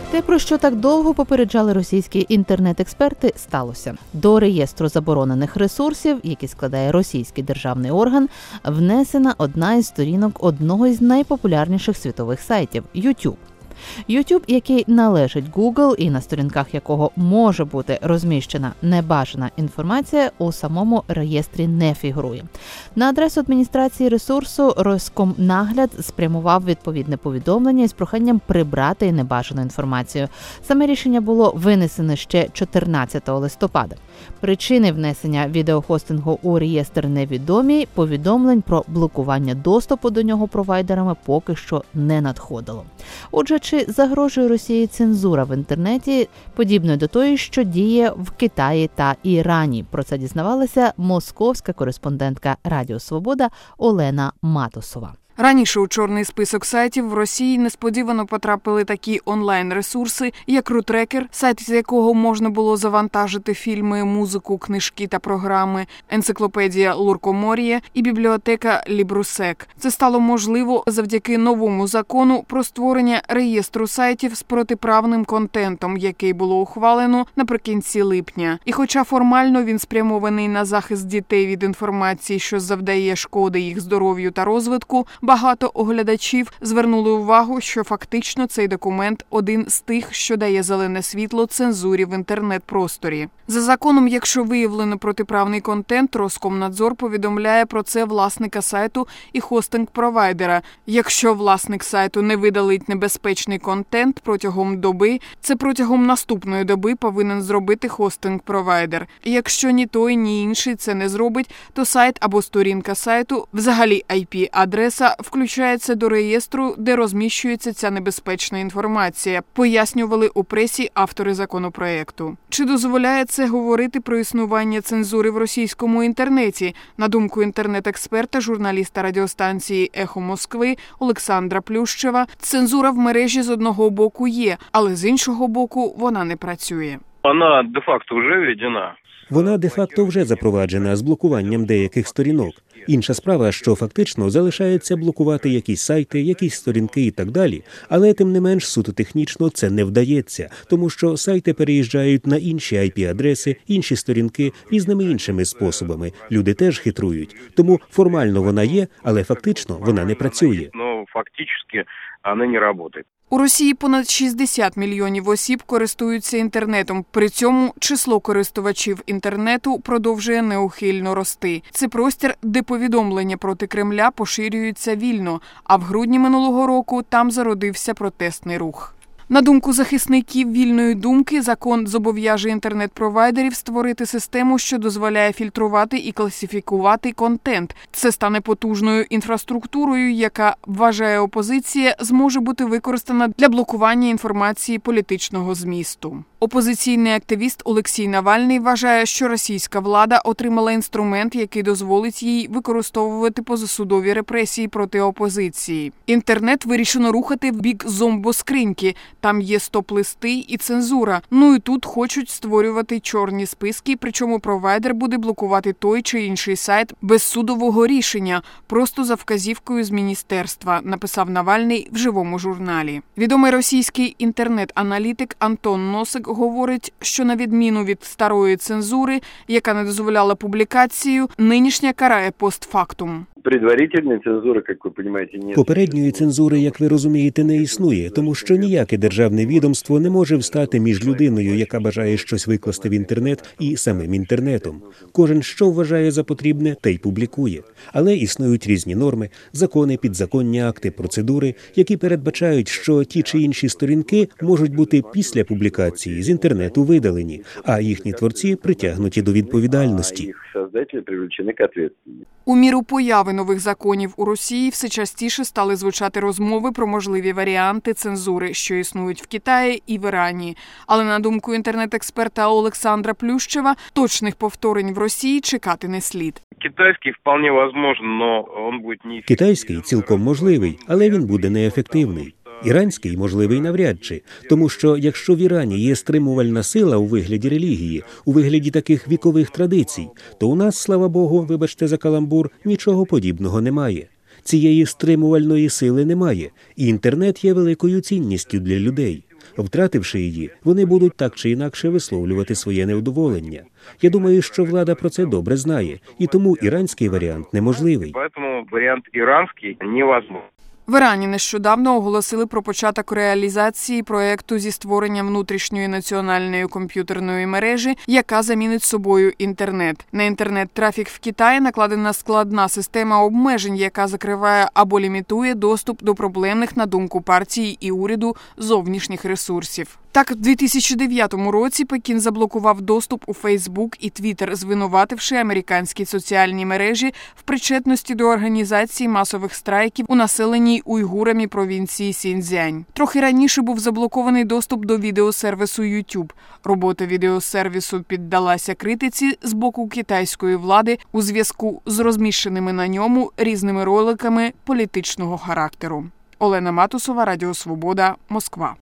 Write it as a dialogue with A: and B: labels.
A: Те, про що так довго попереджали російські інтернет-експерти, сталося. До реєстру заборонених ресурсів, який складає російський державний орган, внесена одна із сторінок одного із найпопулярніших світових сайтів – YouTube. YouTube, який належить Google і на сторінках якого може бути розміщена небажана інформація, у самому реєстрі не фігурує. На адресу адміністрації ресурсу Роскомнагляд спрямував відповідне повідомлення із проханням прибрати небажану інформацію. Саме рішення було винесене ще 14 листопада. Причини внесення відеохостингу у реєстр невідомі, повідомлень про блокування доступу до нього провайдерами поки що не надходило. Отже, чи загрожує Росії цензура в інтернеті, подібною до тої, що діє в Китаї та Ірані? Про це дізнавалася московська кореспондентка Радіо Свобода Олена Матосова.
B: Раніше у чорний список сайтів в Росії несподівано потрапили такі онлайн-ресурси, як Рутрекер, сайт, з якого можна було завантажити фільми, музику, книжки та програми, енциклопедія Луркомор'є і бібліотека Лібрусек. Це стало можливо завдяки новому закону про створення реєстру сайтів з протиправним контентом, який було ухвалено наприкінці липня. І хоча формально він спрямований на захист дітей від інформації, що завдає шкоди їх здоров'ю та розвитку, багато оглядачів звернули увагу, що фактично цей документ один з тих, що дає зелене світло цензурі в інтернет-просторі. За законом, якщо виявлено протиправний контент, Роскомнадзор повідомляє про це власника сайту і хостинг-провайдера. Якщо власник сайту не видалить небезпечний контент протягом доби, це протягом наступної доби повинен зробити хостинг-провайдер. Якщо ні той, ні інший це не зробить, то сайт або сторінка сайту, взагалі IP-адреса, включається до реєстру, де розміщується ця небезпечна інформація, пояснювали у пресі автори законопроекту. Чи дозволяє це говорити про існування цензури в російському інтернеті? На думку інтернет-експерта, журналіста радіостанції «Ехо Москви» Олександра Плющева, цензура в мережі з одного боку є, але з іншого боку вона не працює.
C: Вона де-факто вже введена.
D: Вона де-факто вже запроваджена з блокуванням деяких сторінок. Інша справа, що фактично залишається блокувати якісь сайти, якісь сторінки і так далі, але тим не менш суто технічно це не вдається, тому що сайти переїжджають на інші IP-адреси, інші сторінки різними іншими способами. Люди теж хитрують. Тому формально вона є, але фактично вона не працює.
C: Ну, фактично вона не працює.
B: У Росії понад 60 мільйонів осіб користуються інтернетом. При цьому число користувачів інтернету продовжує неухильно рости. Це простір, де повідомлення проти Кремля поширюються вільно, а в грудні минулого року там зародився протестний рух. На думку захисників вільної думки, закон зобов'яже інтернет-провайдерів створити систему, що дозволяє фільтрувати і класифікувати контент. Це стане потужною інфраструктурою, яка, вважає опозиція, зможе бути використана для блокування інформації політичного змісту. Опозиційний активіст Олексій Навальний вважає, що російська влада отримала інструмент, який дозволить їй використовувати позасудові репресії проти опозиції. Інтернет вирішено рухати в бік зомбоскриньки. Там є стоп-листи і цензура. Ну і тут хочуть створювати чорні списки, причому провайдер буде блокувати той чи інший сайт без судового рішення, просто за вказівкою з міністерства, написав Навальний в живому журналі. Відомий російський інтернет-аналітик Антон Носик говорить, що на відміну від старої цензури, яка не дозволяла публікацію, нинішня карає постфактум.
D: Попередньої цензури, як ви розумієте, не існує, тому що ніяке державне відомство не може встати між людиною, яка бажає щось викласти в інтернет, і самим інтернетом. Кожен що вважає за потрібне, те й публікує. Але існують різні норми, закони, підзаконні акти, процедури, які передбачають, що ті чи інші сторінки можуть бути після публікації з інтернету видалені, а їхні творці притягнуті до відповідальності.
B: У міру появи нових законів у Росії все частіше стали звучати розмови про можливі варіанти цензури, що існують в Китаї і в Ірані. Але на думку інтернет-експерта Олександра Плющева, точних повторень в Росії чекати не слід.
C: Китайський вполне возможен, но он буде не...
D: Китайський цілком можливий, але він буде неефективний. Іранський можливий навряд чи, тому що якщо в Ірані є стримувальна сила у вигляді релігії, у вигляді таких вікових традицій, то у нас, слава Богу, вибачте за каламбур, нічого подібного немає. Цієї стримувальної сили немає, і інтернет є великою цінністю для людей. Втративши її, вони будуть так чи інакше висловлювати своє невдоволення. Я думаю, що влада про це добре знає, і тому іранський варіант неможливий.
C: Поэтому вариант иранский невозможен.
B: В Ірані нещодавно оголосили про початок реалізації проєкту зі створення внутрішньої національної комп'ютерної мережі, яка замінить собою інтернет. На інтернет-трафік в Китаї накладена складна система обмежень, яка закриває або лімітує доступ до проблемних, на думку партії і уряду, зовнішніх ресурсів. Так, в 2009 році Пекін заблокував доступ у Фейсбук і Твіттер, звинувативши американські соціальні мережі в причетності до організації масових страйків у населеній уйгурами провінції Сіньцзянь. Трохи раніше був заблокований доступ до відеосервісу YouTube. Робота відеосервісу піддалася критиці з боку китайської влади у зв'язку з розміщеними на ньому різними роликами політичного характеру. Олена Матусова, Радіо Свобода, Москва.